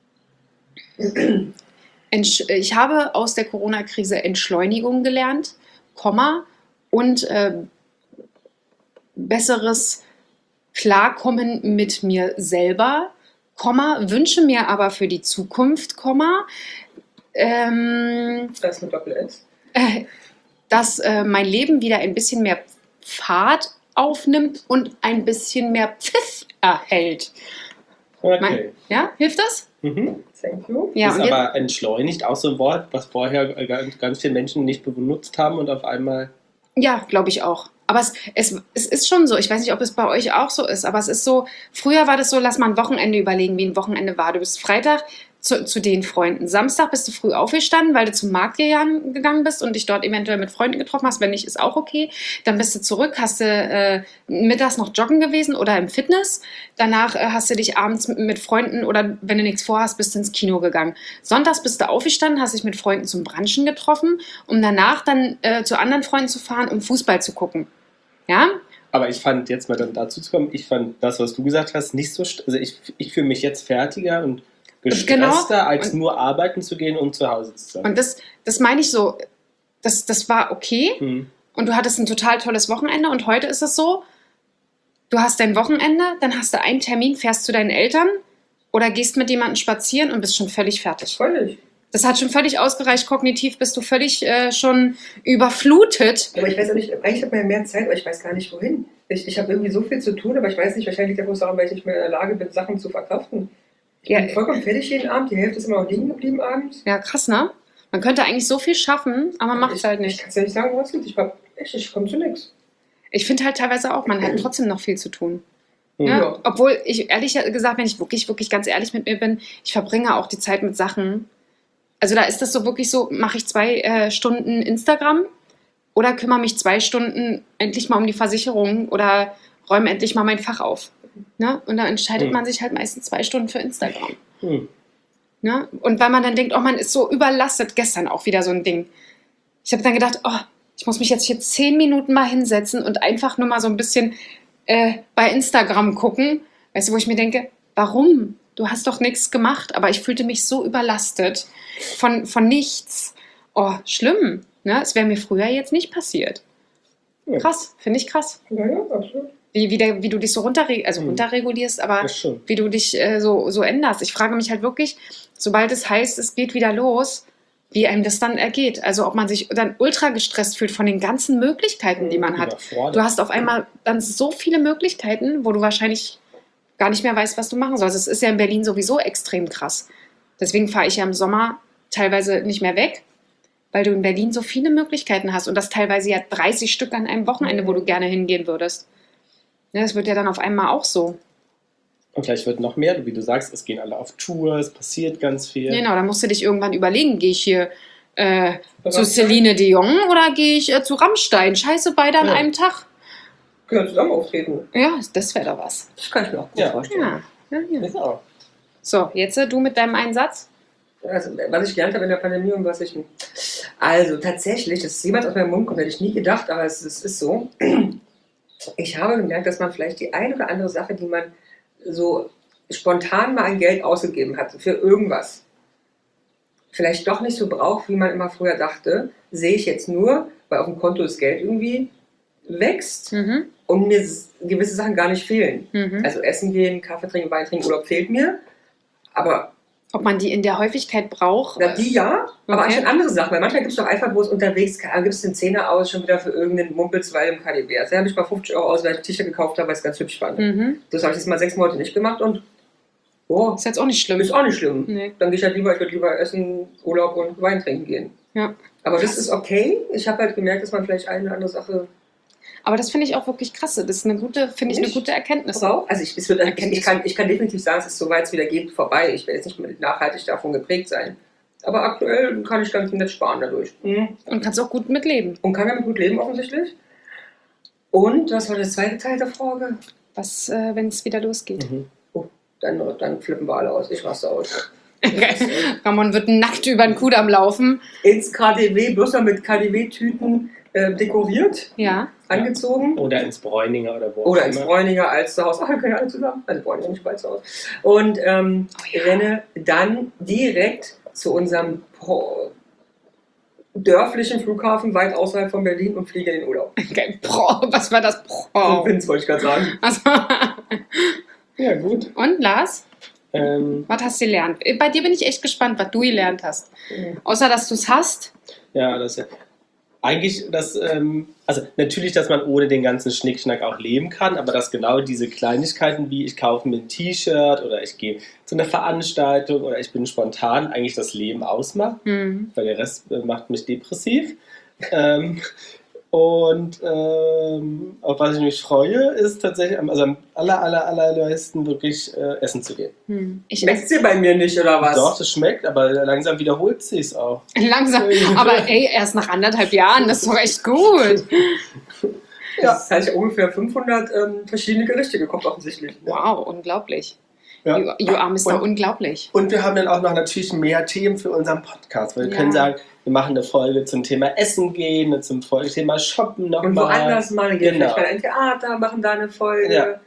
ich habe aus der Corona-Krise Entschleunigung gelernt, Komma, und äh, besseres Klarkommen mit mir selber, Komma, wünsche mir aber für die Zukunft, Komma, ähm, das mit Doppel-S. Äh, dass äh, mein Leben wieder ein bisschen mehr Fahrt aufnimmt und ein bisschen mehr Pfiff erhält. Okay. Mein, ja, hilft das? Mhm. Thank you. Ja, ist aber jetzt, entschleunigt auch so ein Wort, was vorher ganz, ganz viele Menschen nicht benutzt haben und auf einmal... Ja, glaube ich auch. Aber es, es, es ist schon so, ich weiß nicht, ob es bei euch auch so ist, aber es ist so, früher war das so, lass mal ein Wochenende überlegen, wie ein Wochenende war. Du bist Freitag zu, zu den Freunden. Samstag bist du früh aufgestanden, weil du zum Markt gegangen bist und dich dort eventuell mit Freunden getroffen hast. Wenn nicht, ist auch okay. Dann bist du zurück, hast du äh, mittags noch joggen gewesen oder im Fitness. Danach äh, hast du dich abends mit, mit Freunden oder wenn du nichts vorhast, bist du ins Kino gegangen. Sonntags bist du aufgestanden, hast dich mit Freunden zum Brunchen getroffen, um danach dann äh, zu anderen Freunden zu fahren, um Fußball zu gucken. Ja? Aber ich fand, jetzt mal dann dazu zu kommen, ich fand das, was du gesagt hast, nicht so, also ich, ich fühle mich jetzt fertiger und gestresster, Genau. als Und- nur arbeiten zu gehen und zu Hause zu sein. Und das, das meine ich so, das, das war okay Hm. und du hattest ein total tolles Wochenende und heute ist es so, du hast dein Wochenende, dann hast du einen Termin, fährst zu deinen Eltern oder gehst mit jemandem spazieren und bist schon völlig fertig. Völlig. Das hat schon völlig ausgereicht, kognitiv bist du völlig äh, schon überflutet. Aber ich weiß auch nicht, eigentlich hat man ja mehr Zeit, aber ich weiß gar nicht wohin. Ich, ich habe irgendwie so viel zu tun, aber ich weiß nicht, wahrscheinlich liegt das daran, weil ich nicht mehr in der Lage bin, Sachen zu verkraften. Ich Ja. bin vollkommen fertig jeden Abend, die Hälfte ist immer noch liegen geblieben abends. Ja, krass, ne? Man könnte eigentlich so viel schaffen, aber man macht es ich, halt Ich nicht. kann es ja nicht sagen, was es gibt. Ich, hab, echt, ich komme zu nichts. Ich finde halt teilweise auch, man hat trotzdem noch viel zu tun. Hm. Ja? Ja. Obwohl, ich ehrlich gesagt, wenn ich wirklich, wirklich ganz ehrlich mit mir bin, ich verbringe auch die Zeit mit Sachen. Also da ist das so wirklich so, mache ich zwei äh, Stunden Instagram oder kümmere mich zwei Stunden endlich mal um die Versicherung oder räume endlich mal mein Fach auf. Ne? Und da entscheidet Hm. man sich halt meistens zwei Stunden für Instagram. Hm. Ne? Und weil man dann denkt, oh, man ist so überlastet, gestern auch wieder so ein Ding. Ich habe dann gedacht, oh, ich muss mich jetzt hier zehn Minuten mal hinsetzen und einfach nur mal so ein bisschen äh, bei Instagram gucken. Weißt du, wo ich mir denke, warum? Du hast doch nichts gemacht, aber ich fühlte mich so überlastet von, von nichts. Oh, schlimm. Ne? Es wäre mir früher jetzt nicht passiert. Ja. Krass, finde ich krass. Ja, ja, absolut. Wie, wie, der, wie du dich so runterre also Mhm. runterregulierst, aber Das stimmt. wie du dich äh, so, so änderst. Ich frage mich halt wirklich, sobald es heißt, es geht wieder los, wie einem das dann ergeht. Also ob man sich dann ultra gestresst fühlt von den ganzen Möglichkeiten, die man hat. Überfordert. Du hast auf einmal dann so viele Möglichkeiten, wo du wahrscheinlich gar nicht mehr weißt, was du machen sollst. Es ist ja in Berlin sowieso extrem krass. Deswegen fahre ich ja im Sommer teilweise nicht mehr weg, weil du in Berlin so viele Möglichkeiten hast und das teilweise ja dreißig Stück an einem Wochenende, wo du gerne hingehen würdest. Ja, das wird ja dann auf einmal auch so. Und vielleicht wird noch mehr, wie du sagst, es gehen alle auf Tour, es passiert ganz viel. Genau, da musst du dich irgendwann überlegen, gehe ich hier äh, zu Rammstein? Celine Dion oder gehe ich äh, zu Rammstein? Scheiße, beide an Ja. einem Tag. Können wir zusammen auftreten? Ja, das wäre doch was. Das kann ich mir auch gut Ja. vorstellen. Ja. Ja, ja. Ist auch. So, jetzt äh, du mit deinem Einsatz. Also, was ich gelernt habe in der Pandemie und was ich. Also, tatsächlich, das ist jemand aus meinem Mund kommt, hätte ich nie gedacht, aber es, es ist so. Ich habe gemerkt, dass man vielleicht die eine oder andere Sache, die man so spontan mal an Geld ausgegeben hat, für irgendwas, vielleicht doch nicht so braucht, wie man immer früher dachte, sehe ich jetzt nur, weil auf dem Konto das Geld irgendwie wächst Mhm. und mir s- gewisse Sachen gar nicht fehlen. Mhm. Also Essen gehen, Kaffee trinken, Wein trinken, Urlaub fehlt mir, aber Ob man die in der Häufigkeit braucht? na, die ja, aber Okay. anstatt andere Sachen. Weil manchmal gibt es doch einfach bloß unterwegs, da gibst du den Zehner aus, schon wieder für irgendeinen Mumpelsweil im K D W. Also da habe ich mal fünfzig Euro aus, weil ich einen T-Shirt gekauft habe, weil ich es ganz hübsch fand. Mhm. Das habe ich jetzt mal sechs Monate nicht gemacht und oh, Ist jetzt auch nicht schlimm. ist auch nicht schlimm. Nee. Dann gehe ich halt lieber, ich würde lieber essen, Urlaub und Wein trinken gehen. Ja. Aber das ist okay. Ich habe halt gemerkt, dass man vielleicht eine oder andere Sache Aber das finde ich auch wirklich krass. Das ist eine gute, finde ich, eine Nicht? gute Erkenntnis. braucht. Also ich, es wird, ich, Erkenntnis. ich, kann, ich kann definitiv sagen, es ist soweit es wieder geht, vorbei. Ich werde jetzt nicht mehr nachhaltig davon geprägt sein. Aber aktuell kann ich ganz nett sparen dadurch. Mhm. Und kannst auch gut mitleben. Und kann damit gut leben, offensichtlich. Und, was war der zweite Teil der Frage? Was, äh, wenn es wieder losgeht? Mhm. Dann, dann flippen wir alle aus. Ich raste aus. Ramon wird nackt über den Kudamm laufen. Ins K D W, bloß noch mit K D W-Tüten äh, dekoriert, Ja. angezogen. Oder ins Bräuninger oder wo Oder auch ins immer. Bräuninger Alsterhaus. Ach, wir können ja alle zusammen. Also Bräuninger, nicht Alsterhaus. Und ähm, Oh ja. renne dann direkt zu unserem Pro dörflichen Flughafen weit außerhalb von Berlin und fliege in den Urlaub. Okay. Pro, was war das? Oh. Pro. Winz, wollte ich gerade sagen. Also, Ja, gut. und Lars, Ähm, was hast du gelernt? Bei dir bin ich echt gespannt, was du gelernt hast. Außer, dass du es hast. ja, das ist ja. Eigentlich, das, ähm, also natürlich, dass man ohne den ganzen Schnickschnack auch leben kann, aber dass genau diese Kleinigkeiten wie ich kaufe mir ein T-Shirt oder ich gehe zu einer Veranstaltung oder ich bin spontan, eigentlich das Leben ausmacht, Hm. weil der Rest äh, macht mich depressiv. Ähm, und ähm, auf was ich mich freue, ist tatsächlich am- also am aller, aller, allermeisten wirklich äh, essen zu gehen. Hm. Ich Schmeckt dir bei mir nicht, oder was? Doch, das schmeckt, aber langsam wiederholt sie es auch. langsam. Aber ey, erst nach anderthalb Jahren, das ist doch echt gut. Ja. Das heißt, ich habe ungefähr fünfhundert ähm, verschiedene Gerichte gekocht, offensichtlich. Wow, unglaublich. Ja. You, you are Mister Und- Unglaublich. Und wir haben dann auch noch natürlich mehr Themen für unseren Podcast. Weil wir Ja. können sagen, wir machen eine Folge zum Thema Essen gehen, zum Thema Shoppen nochmal. Und woanders mal, gehen Genau. vielleicht mal ein Theater, machen da eine Folge. Ja.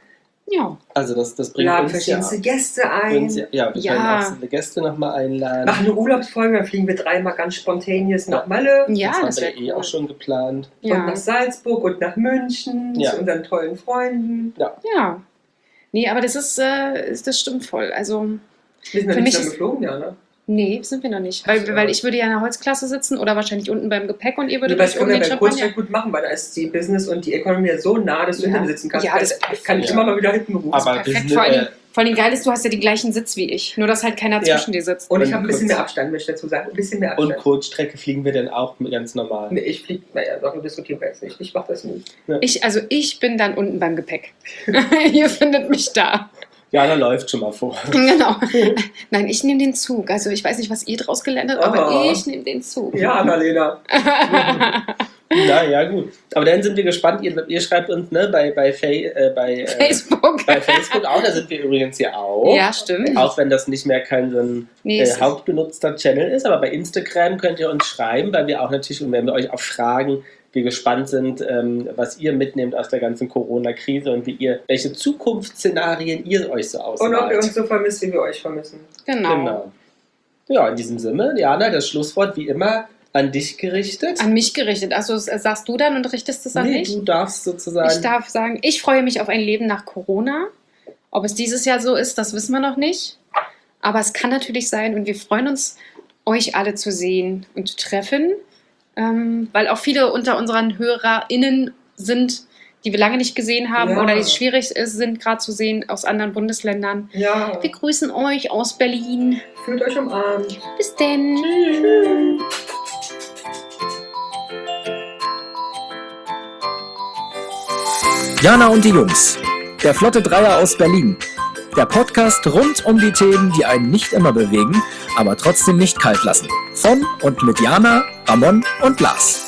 Ja. Also das, das bringt Laden uns verschiedenste ja, Gäste ein. uns, ja, ja, wir Ja. können einzelne Gäste nochmal einladen. Machen eine Urlaubsfolge, dann fliegen wir dreimal ganz spontaneous nach Malle. Ja, das haben das wir wäre eh cool. auch schon geplant. Und Ja. nach Salzburg und nach München Ja. zu unseren tollen Freunden. Ja. Nee, aber das ist, äh, ist- das stimmt voll. Also, Wir sind ja Für nicht mich schon ist- geflogen, ja, ne? nee, sind wir noch nicht. Weil, Ach so. weil ich würde ja in der Holzklasse sitzen oder wahrscheinlich unten beim Gepäck und ihr Nee, würdet das euch können um wir den bei Champagner... Kurzstreck gut machen, weil da ist die Business und die Economy ja so nah, dass du Ja. hinten sitzen kannst. Ja, Weil das ist ich kann ich perfekt. immer mal wieder hinten rufen. Aber wir Perfekt. sind, Vor allem, äh, vor allem geil ist, du hast ja den gleichen Sitz wie ich. Nur, dass halt keiner Ja. zwischen dir sitzt. Und ich und habe ein bisschen kurz- mehr Abstand, möchte ich dazu sagen. Ein bisschen mehr und Abstand. Kurzstrecke fliegen wir dann auch ganz normal. Nee, ich fliege, naja, darüber diskutieren wir jetzt nicht. Ich mache das nicht. Ich, also ich bin dann unten beim Gepäck. Ihr findet mich da. Jana läuft schon mal vor. Genau. Nein, ich nehme den Zug. Also ich weiß nicht, was ihr draus gelernt habt, aber Oh. ich nehme den Zug. Ja, Annalena. Na ja, gut. Aber dann sind wir gespannt. Ihr, ihr schreibt uns ne, bei, bei, Fa äh, bei, äh, Facebook. bei Facebook auch. Da sind wir übrigens ja auch. Ja, stimmt. Auch wenn das nicht mehr kein so ein Nee, äh, es ist- hauptbenutzter Channel ist. Aber bei Instagram könnt ihr uns schreiben, weil wir auch natürlich, und wenn wir euch auch fragen, wir gespannt sind, ähm, was ihr mitnehmt aus der ganzen Corona-Krise und wie ihr, welche Zukunftsszenarien ihr euch so Und ob ihr ausmalt. uns so vermisst, wie wir euch vermissen. Genau. Genau. Ja, in diesem Sinne, Jana, das Schlusswort wie immer an dich gerichtet. An mich gerichtet. Also das sagst du dann und richtest es an Nee, mich? du darfst sozusagen. Ich darf sagen, ich freue mich auf ein Leben nach Corona. Ob es dieses Jahr so ist, das wissen wir noch nicht. Aber es kann natürlich sein und wir freuen uns, euch alle zu sehen und zu treffen. Ähm, weil auch viele unter unseren HörerInnen sind, die wir lange nicht gesehen haben Ja. oder die es schwierig ist, sind gerade zu sehen aus anderen Bundesländern. Ja, Wir grüßen euch aus Berlin. fühlt euch umarmt. Bis denn. Jana und die Jungs. Der Flotte Dreier aus Berlin. Der Podcast rund um die Themen, die einen nicht immer bewegen, aber trotzdem nicht kalt lassen. Von und mit Jana, Ramon und Lars.